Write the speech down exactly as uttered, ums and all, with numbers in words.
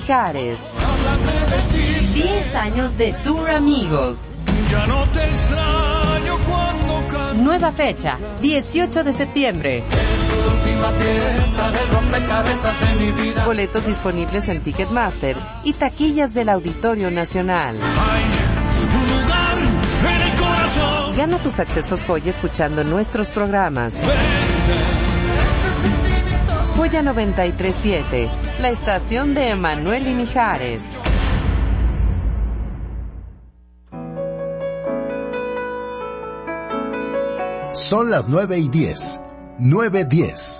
Mijares. diez años de Tour Amigos. Ya no te extraño cuando canto. Nueva fecha, dieciocho de septiembre. Es la última pieza del rompecabezas de mi vida. Boletos disponibles en Ticketmaster y taquillas del Auditorio Nacional. Hay un lugar en el corazón. Gana tus accesos Joya escuchando nuestros programas. Joya noventa y tres punto siete, la estación de Emanuel y Mijares. Son las nueve y diez. nueve diez.